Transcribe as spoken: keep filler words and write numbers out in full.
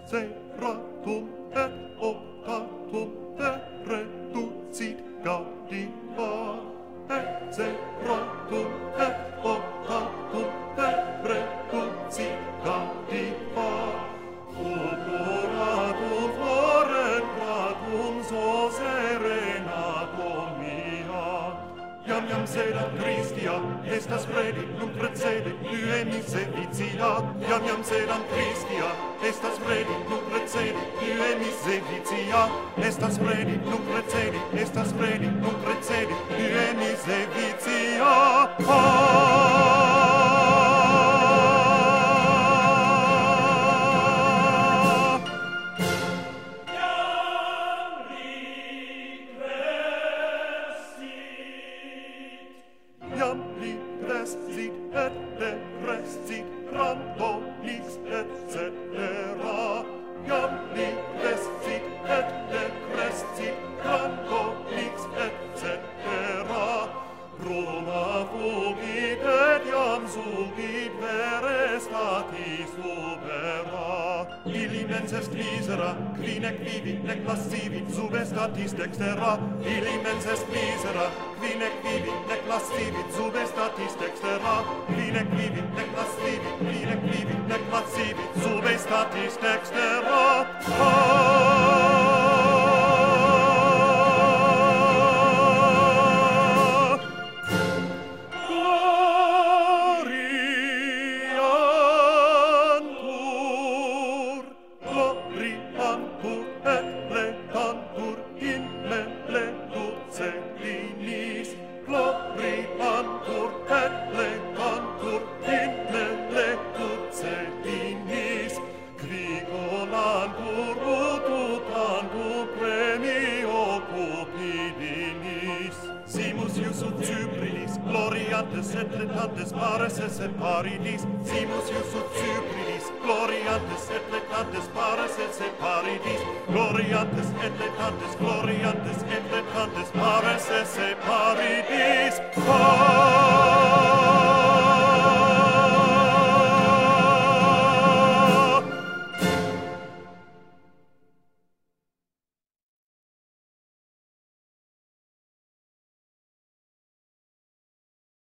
seratum et optatum reducit gaudiva, et seratum et optatum reducit gaudiva. Operatum florent gratum so serenatum mia. Iam iam sedam Christia, estas predit nunc precedit uemi sevitia. Iam iam sedam Christia, estas predit nunc precedit uemi sevitia. Estas predit nunc precedit, estas predit nunc precedit uemi sevitia. Iam ligrescit et decrescit randonix et cetera. Iam ligrescit et decrescit randonix et cetera. Roma fugit et iam sugit vere statis ubera. Illi mens est misera, qui nec vivit nec lascivit sub statis dextera. Illi mens est misera, qui nec vivit nec lascivit sub statis dextera. Qui nec vivit nec lascivit, qui nec vivit nec lascivit sub statis dextera. Gloriantur et legantur in meletus celinis. Gloriantur et legantur in meletus celinis. Grigolantur ututantur premio cupidinis. Simus ius ut Cyprinis, gloriantes et letantes pares esse paridis. Simus ius ut Cyprinis, gloriantes et letantes pares esse paridis. Gloriantes et letantes, gloriantes et letantes pares esse paridis.